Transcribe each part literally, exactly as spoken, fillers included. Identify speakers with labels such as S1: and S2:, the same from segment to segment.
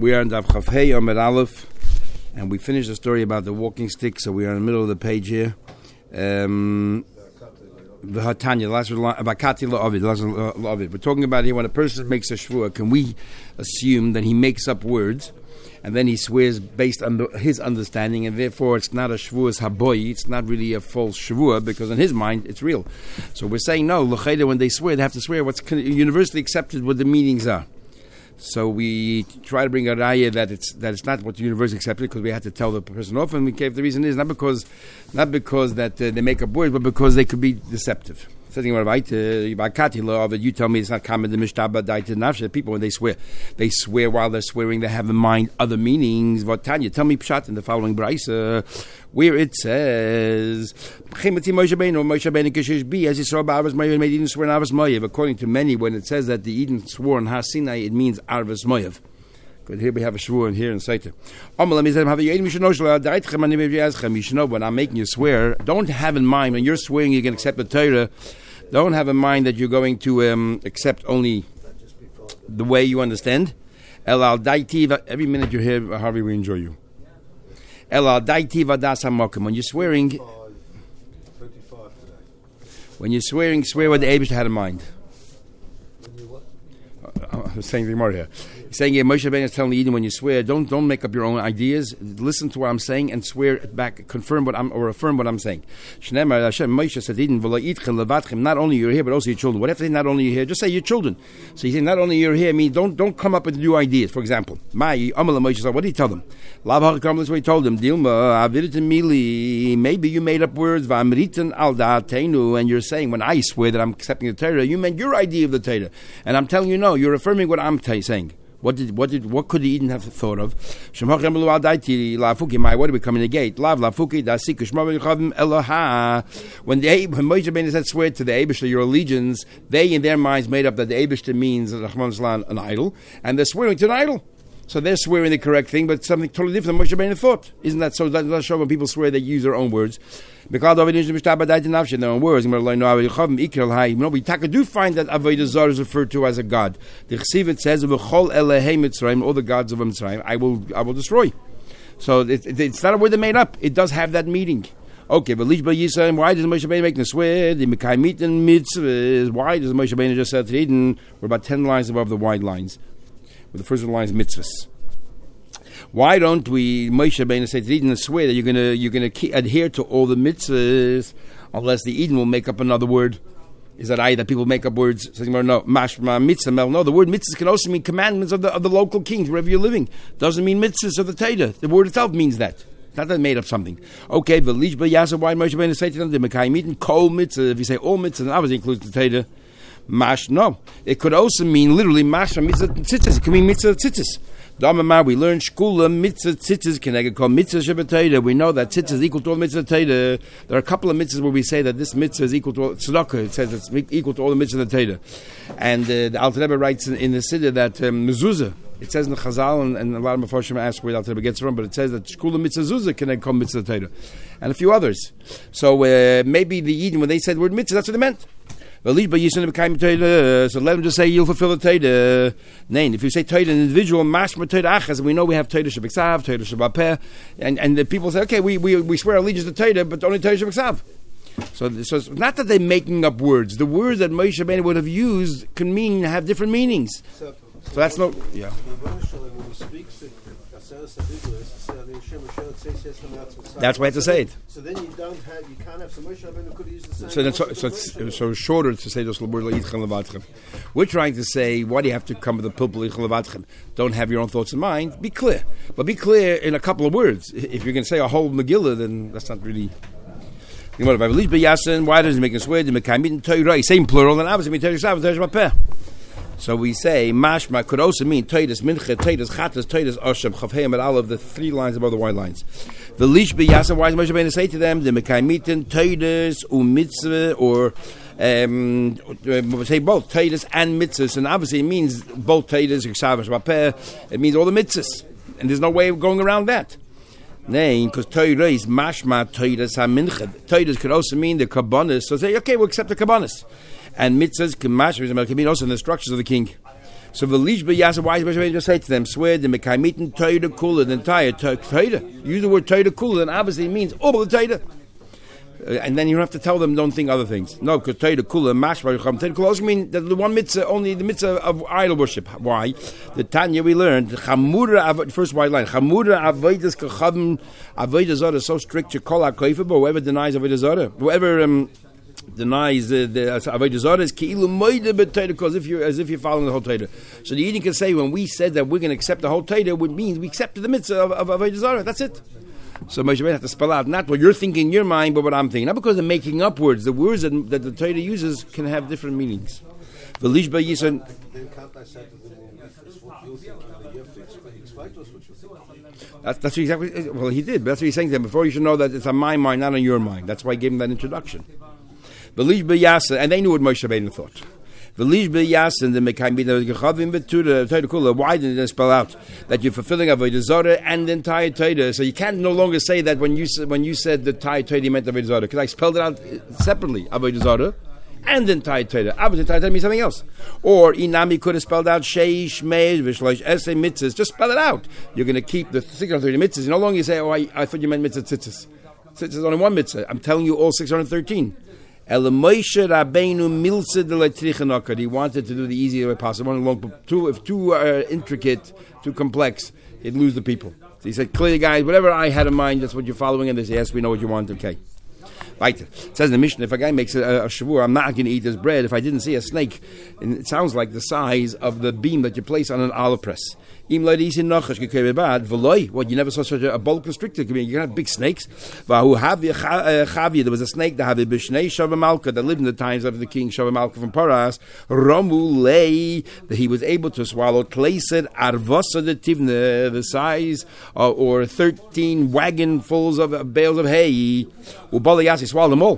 S1: We are in Daf Chaf Hey Amud Aleph, and we finished the story about the walking stick, so we are in the middle of the page here. Um, V'hatanya, last Vakati La'avid, last La'avid. We're talking about here when a person makes a shvuah, can we assume that he makes up words, and then he swears based on the, his understanding, and therefore it's not a shvuah's haboy, it's not really a false shvuah, because in his mind it's real. So we're saying no, l'chayda, when they swear, they have to swear what's universally accepted, what the meanings are. So we try to bring a raya that it's that it's not what the universe accepted, because we had to tell the person off, and we gave the reason is not because not because that uh, they make up words, but because they could be deceptive. Something about you tell me it's not common to mishtaba daita nafshe. People, when they swear, they swear while they're swearing, they have in mind other meanings. What Tanya? Tell me pshat in the following brayso, where it says, as you saw about Arvas Moyev, made Eden swear on Arvas Moyev. According to many, when it says that the Eden swore on Har Sinai, it means Arvas Moyev. Good. Here we have a shvuah, and here in Saita. You should know when I'm making you swear, don't have in mind when you're swearing you can accept the Torah. Don't have in mind that you're going to um, accept only the way you understand. Every minute you're here, Harvey, we enjoy you. When you're swearing, when you're swearing, swear what the Eibush had in mind. I'm saying the more here. He's saying, yeah, Moshe Rabbeinu is telling the Eden, when you swear, don't don't make up your own ideas. Listen to what I'm saying and swear it back, confirm what I'm or affirm what I'm saying. Shneimar Hashem Moshe said, Eden, not only you're here, but also your children. What if they not only you're here? Just say your children. So he's saying, not only you're here, means don't don't come up with new ideas. For example, Mai Amala Moshe said, what did he tell them? Lav This way he told them, Dilma Aviditim Mili. Maybe you made up words, Vamritan Al Da'atenu, and you're saying when I swear that I'm accepting the Torah, you meant your idea of the Torah, and I'm telling you no, you're affirming what I'm t- saying. What did what did what could the Eden have thought of? What did we come in the gate? When the when Moshe Rabbeinu said swear to the Eibishter your allegiance, they in their minds made up that the Eibishter means an idol, and they're swearing to an idol. So they're swearing the correct thing, but something totally different than Moshe Rabbeinu thought. Isn't that so? That does show when people swear they use their own words. Their own words. You know, we do find that Avodah Zarah is referred to as a god. The Chesiv says, "V'chol Elehei Mitzrayim," all the gods of Mitzrayim, I will, I will destroy. So it, it, it's not a word they made up. It does have that meaning. Okay, but Lish Yisrael, why does Moshe Rabbeinu make the swear? The Mekayimit and Mitzvahs. Why does Moshe Rabbeinu just say to Eden? We're about ten lines above the wide lines. With the first line is mitzvahs. Why don't we, Moshe Rabbeinu, say to Eden and swear that you're going to you're going to adhere to all the mitzvahs, unless the Eden will make up another word? Is that I that people make up words? Saying no, mashma mitzvah. No, the word mitzvahs can also mean commandments of the of the local kings wherever you're living. Doesn't mean mitzvahs of the Torah. The word itself means that. Not that made up something. Okay, but Lish B'Yasa, why Moshe Rabbeinu say to them the Mekayimit kol mitzvah? If you say all mitzvahs, then obviously includes the Torah. Mash, no. It could also mean literally mash mitzvah tzitzis. It can mean mitzvah tzitzis. Damamar, we learn shkula mitzvah tzitzis can I call mitzvah shabbatayda. We know that tzitzis is equal to all mitzvah tayda. There are a couple of mitzvahs where we say that this mitzvah is equal to tzedakah. It says it's equal to all the mitzvah tayda. And uh, the Alter Rebbe writes in, in the Siddur that um, mezuzah. It says in the Chazal, and, and a lot of Mefarshim ask where the Alter Rebbe gets it from, but it says that shkula mitzvah zuzah can I call mitzvah tayda, and a few others. So uh, maybe the Eden when they said the word mitzvah, that's what they meant. So let him just say you'll fulfill the Torah. Nein, if you say Torah, an individual mashma Torah achas, we know we have Torah shebiksav, Torah shebapeh, and and the people say, okay, we we we swear allegiance to Torah, but only Torah shebiksav. So, so it's not that they're making up words. The words that Moshe Rabbeinu would have used can mean have different meanings. So, so that's no, yeah. That's why I have to say it.
S2: So then you don't have, you can't have so Moshe Rabbeinu could use the same.
S1: So, then so, so it's so shorter to say those words like Yitchem Levatchem. We're trying to say, why do you have to come with the pilpul Yitchem Levatchem? Don't have your own thoughts in mind. Be clear, but be clear in a couple of words. If you're going to say a whole Megillah, then that's not really. Why does he make a swear? Same plural, then obviously mean Torah Shabbat. So we say mashma could also mean Toidas Mincha, Toidas Chatas, Toidas Oshem, Chavheim, and all of the three lines above the white lines. The Lish B'Yasa, why is Moshe Rabbeinu say to them the Mekayimitin, Toidas, Umitzvah, or um, say both Toidas and mitzvahs, and obviously it means both Toidas, Yisavash Vapeh. It means all the mitzvahs, and there's no way of going around that. Nay, because Torah is mashma Toidas HaMincha. Toidas could also mean the kabbanis. So say, okay, we'll accept the kabbanis. And mitzvahs can mean also in the structures of the king. So the Lish B'Yasa, why does Moshe just say to them, swear the Mekaymitin Torah Kula, the entire Torah. Use the word Torah Kula, then obviously it means all the Torah. Uh, and then you don't have to tell them, don't think other things. No, because Torah Kula, Mashma, Torah Kula also mean that the one mitzvah, only the mitzvah of idol worship. Why? The Tanya we learned, Chamura, first white line, Chamura Avodas Kachavim, Avodah Zarah is so strict, you call HaKoifa, but whoever denies Avodah Zarah, whoever um, denies the, the Avodah Zarah is Ki'ilu Moide B'Torah, because if you're, as if you're following the whole Torah. So the Yidden can say, when we said that we're going to accept the whole Torah, it means we accepted the mitzvah of, of Avodah Zarah. That's it. So Moshe Rabbeinu have to spell out not what you're thinking in your mind, but what I'm thinking. Not because they're making up words. The words that, that the Torah uses can have different meanings. The Lish B'Yisa. That's, that's exactly. Well, he did. But that's what he's saying to them. Before, you should know that it's on my mind, not on your mind. That's why I gave him that introduction. The Lish B'Yasa, and they knew what Moshe Rabbeinu thought. The Lish B'Yasin, the Mekayim Gechavim B'Tura Torah Kula. Why didn't they spell out that you're fulfilling Avodah Zarah and the entire Torah? So you can't no longer say that when you when you said the entire Torah you meant Avodah Zarah, because I spelled it out separately, Avodah Zarah and the entire Torah. Avodah the entire Torah means something else. Or Inami could have spelled out Sheish Meir V'Shlosh Esei Mitzvahs. Just spell it out. You're going to keep the six hundred thirty mitzvahs. You no longer say, oh, I, I thought you meant mitzvah tzitzis. Tzitzis is only one mitzvah. I'm telling you all six hundred thirteen. He wanted to do the easier way possible. Too, if too uh, intricate, too complex, it'd lose the people. So he said, clearly, guys, whatever I had in mind, that's what you're following. And they say, yes, we know what you want. Okay. Right. It says in the Mishnah, if a guy makes a, a shavur, I'm not going to eat his bread if I didn't see a snake. And it sounds like the size of the beam that you place on an olive press. What, you never saw such a, a boa constrictor? You can have big snakes. There was a snake that lived in the times of the king Shavah Malka from Paras. Romulei, that he was able to swallow the size uh, or thirteen wagonfuls of uh, bales of hay. He swallowed them all.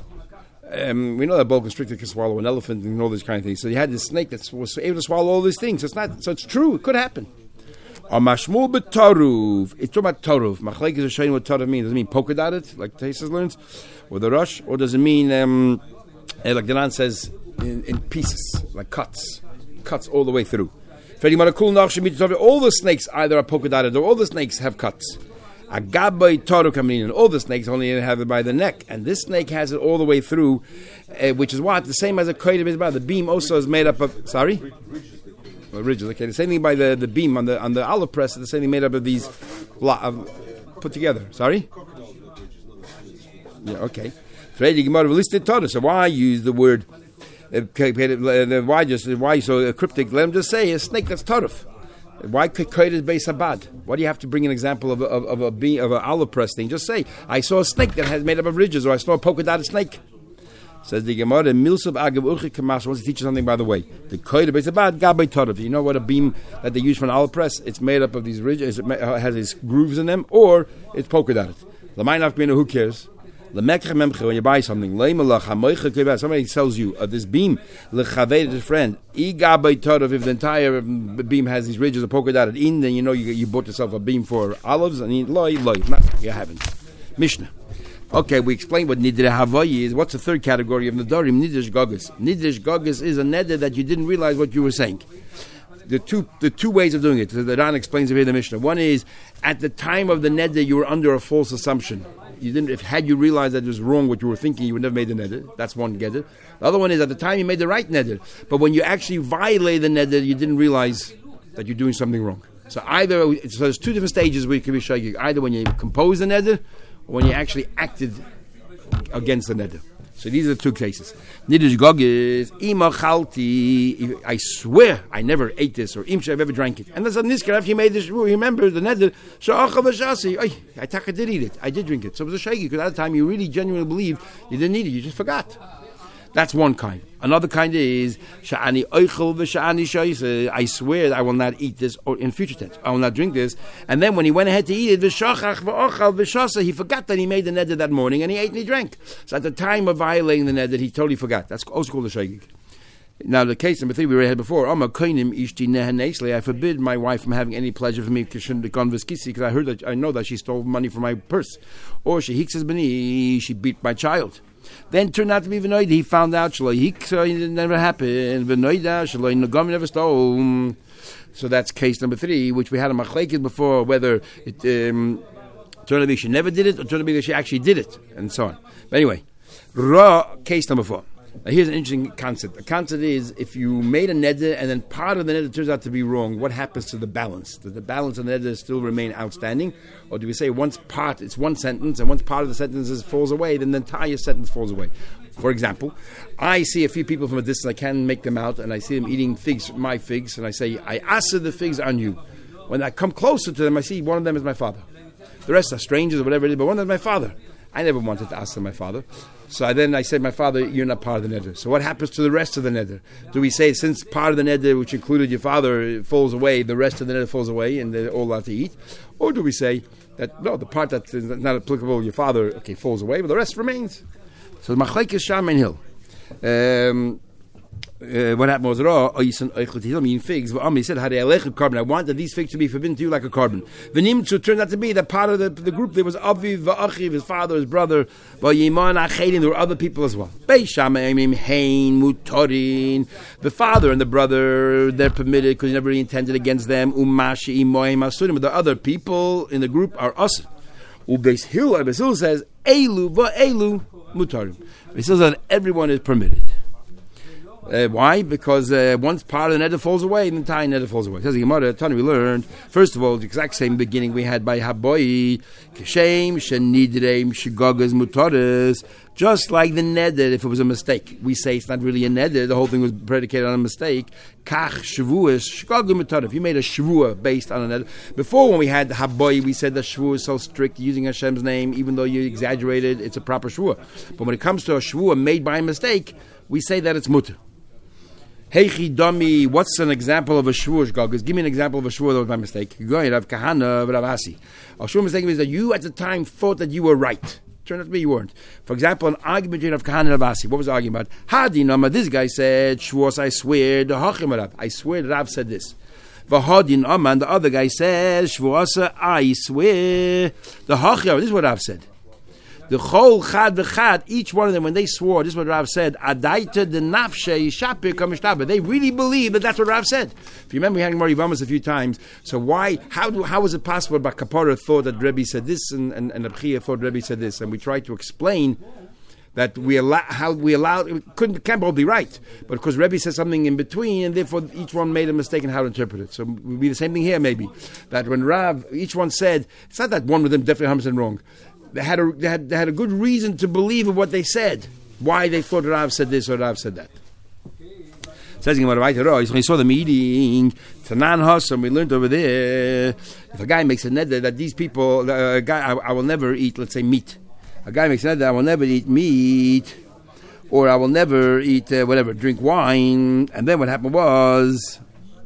S1: Um, we know that boa constrictor can swallow an elephant and all these kind of things. So he had this snake that was able to swallow all these things. So it's not. So it's true. It could happen. Or mashmul b'taruv. It's talking about taruv. Machlekes is showing what taruv means. Does it mean polka dotted, like Taisus learns, or the rush, or does it mean um, like the Ran says in, in pieces, like cuts, cuts all the way through? All the snakes either are polka dotted or all the snakes have cuts. Agabay taru kaminin. All the snakes only have it by the neck, and this snake has it all the way through, uh, which is what the same as a koydim is about. The beam also is made up of sorry, well, ridges. Okay, the same thing by the, the beam on the on the olive press. The same thing made up of these uh, put together. Sorry. Yeah. Okay. So why use the word? Uh, why just why so cryptic? Let him just say a snake that's taruf. Why koyed is beis habad? Why do you have to bring an example of a, of, of a beam, of an olive press thing? Just say, I saw a snake that has made up of ridges, or I saw a polka dotted snake. Says the Gemara, Milsub agav uchi kamash. Wants to teach you something, by the way. The koyed beis habad gabay taruf. You know what a beam that they use for an olive press? It's made up of these ridges. It has these grooves in them, or it's polka dotted. L'maynaf b'inu, who cares? When you buy something, somebody sells you uh, this beam, to his friend, if the entire beam has these ridges of polka dotted in, then you know you, you bought yourself a beam for olives, and you, loy, loy, you haven't. Mishnah. Okay, we explained what Nidre Havayi is. What's the third category of Nadarim? Nidresh Gogas. Nidresh Gogas is a neder that you didn't realize what you were saying. The two the two ways of doing it. The Ran explains it here in the Mishnah. One is, at the time of the neder, you were under a false assumption. You didn't. If had you realized that it was wrong what you were thinking, you would never made the neder. That's one neder. The other one is, at the time you made the right neder, but when you actually violate the neder, you didn't realize that you're doing something wrong. So either so there's two different stages where you can be shaykik. Either when you compose the neder, or when you actually acted against the neder. So these are the two cases. Nidresh Gogas, ima chalti. I swear I never ate this, or imsha I've ever drank it. And that's on this if you made this rule. You remember the neder. Sha'achav v'shasi. I taka did eat it. I did drink it. So it was a shaykik, because at the time you really genuinely believed you didn't eat it. You just forgot. That's one kind. Another kind is sha'ani oichel v'sha'ani shoyse. I swear I will not eat this, or in future tense, I will not drink this. And then when he went ahead to eat it, v'shachach v'ochal v'shasa, he forgot that he made the neder that morning, and he ate and he drank. So at the time of violating the neder, he totally forgot. That's also called a shaykik. Now, the case number three we already had before. I forbid my wife from having any pleasure for me because I heard that I know that she stole money from my purse, or she she beat my child. Then turned out to be Venoida. He found out it never happened. Venoida never stole. So that's case number three, which we had a machlekes before, whether it um, turned out to be she never did it, or turned out to be that she actually did it, and so on. But anyway, raw case number four. Now here's an interesting concept. The concept is if you made a neder and then part of the neder turns out to be wrong, what happens to the balance? Does the balance of the neder still remain outstanding? Or do we say once part, it's one sentence, and once part of the sentence is, falls away, then the entire sentence falls away? For example, I see a few people from a distance, I can't make them out, and I see them eating figs, my figs, and I say, I asa the figs on you. When I come closer to them, I see one of them is my father. The rest are strangers or whatever it is, but one of them is my father. I never wanted to ask my father. So I, then I said, my father, you're not part of the neder. So what happens to the rest of the neder? Do we say, since part of the neder, which included your father, falls away, the rest of the neder falls away and they're all allowed to eat? Or do we say that, no, the part that is not applicable, your father, okay, falls away, but the rest remains? So the machlekes sham and hill. Um, Uh, what happened was raw. He figs. He said, "I wanted these figs to be forbidden to you like a carbon." V'nimtzu turned out to be that part of the, the group there was Aviv, v'achiv, his father, his brother, v'yiman achedim. There were other people as well. The father and the brother, they're permitted because he never really intended against them. Umashi imoim asurim. But the other people in the group are us. Ubeis Hill, Beis Hill says, "Elu va'elu mutarim." Beis Hill says everyone is permitted. Uh, why? Because uh, once part of the neder falls away, the entire neder falls away. Says the Gemara, Tani, we learned, first of all, the exact same beginning we had by Haboi, Keshem, Shenidreim, Shigogas, Mutaris, just like the neder, if it was a mistake. We say it's not really a neder, the whole thing was predicated on a mistake. Kach, Shavuos, Shigogas, Mutaris. If you made a Shavua based on a neder. Before, when we had Haboi, we said that Shavua is so strict, using Hashem's name, even though you exaggerated, it's a proper Shavua. But when it comes to a Shavua made by mistake, we say that it's mutter. Heichi Dami, what's an example of a shvur shgagas? Give me an example of a shvur that was by mistake. Go ahead, Rav Kahana, Rav Asi. A shvur mistake means that you at the time thought that you were right. Turned out to be you weren't. For example, an argument between Rav Kahana and Rav Asi. What was the argument about? Hadi Nama, this guy said, Shvur, I swear, the Hachim Rav. I swear Rav said this. Vahadin Amma, and the other guy says, Shvur, I swear, the Hachim, this is what Rav said. The chol chad v'chad, each one of them, when they swore, this is what Rav said, adaita de nafshe yishapir kamishtabah. They really believe that that's what Rav said. If you remember, we had Gemara Yivamas a few times. So why, how do, how was it possible that Kapara thought that Rebbe said this and, and, and Abchia thought Rebbe said this? And we tried to explain that we allow, how we allowed, it couldn't, can't both be right. But because Rebbe said something in between, and therefore each one made a mistake in how to interpret it. So it would be the same thing here, maybe. That when Rav, each one said, it's not that one of them definitely one hundred percent wrong. They had, a, they, had, they had a good reason to believe in what they said. Why they thought Rav said this or Rav said that. Says he saw the meeting. Tanan Hassam, we learned over there. If a guy makes a neder that these people, uh, a guy, I, I will never eat, let's say, meat. A guy makes a neder, I will never eat meat, or I will never eat uh, whatever, drink wine. And then what happened was,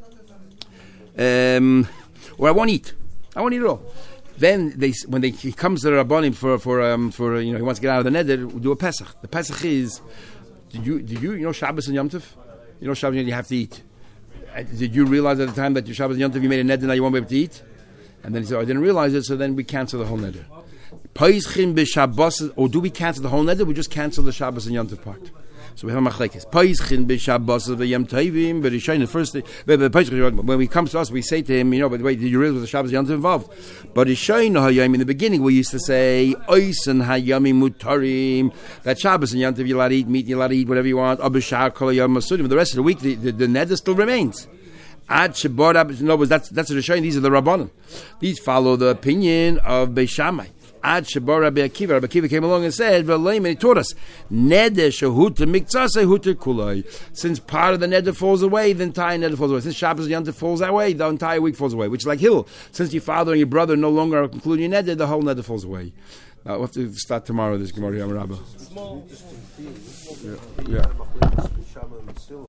S1: um, or I won't eat. I won't eat at all. Then they, when they, he comes to the Rabbanim for for um, for you know he wants to get out of the neder, we'll do a Pesach. The Pesach is, did you did you you know Shabbos and Yom Tov? You know Shabbos and you have to eat. Uh, did you realize at the time that your Shabbos and Yom Tov you made a neder now you won't be able to eat? And then he said, oh, I didn't realize it, so then we cancel the whole neder. Peischin b'Shabbos, or do we cancel the whole neder? We just cancel the Shabbos and Yom Tov part. So we have a machlekes. Peischin b'Shabbos v'Yom Tovim, but Rishon the first day. When he comes to us, we say to him, you know, but wait, did you realize the Shabbos and Yom Tov involved? But Rishon hayom in the beginning, we used to say Oisen hayomim mutarim. That Shabbos and Yom Tov you're allowed to eat meat, you're allowed to eat whatever you want. Abishar kol hayom masudim. The rest of the week, the, the, the neder still remains. Ad sheborab. No, that's that's the Rishon. These are the Rabbanim. These follow the opinion of Beis Shammai. Ad Shabar Rabbi Akiva. Rabbi Akiva came along and said, "V'leim," and he taught us, "Neder shehuta miktzasei huta kulai." Since part of the neder falls away, the entire neder falls away. Since Shabbos and Yom Tov falls away, the entire week falls away. Which is like Hillel. Since your father and your brother no longer are including your neder, the whole neder falls away. Now we'll have to start tomorrow. This Gemara Yom Rabbah. Yeah. yeah.